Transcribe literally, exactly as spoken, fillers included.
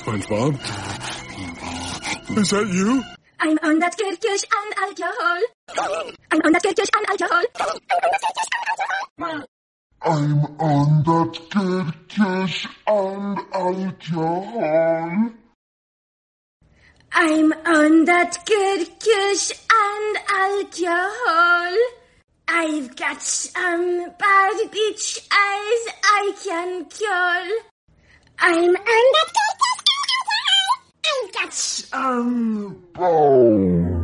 SpongeBob. Is that you? I'm on that Kirkish and alcohol. I'm on that Kirkish and alcohol. I'm on that Kirkish and alcohol. I'm on that Kirkish and alcohol. I've got some bad bitch eyes I can call. I'm on that Kirkish and alcohol. I've got Some bones.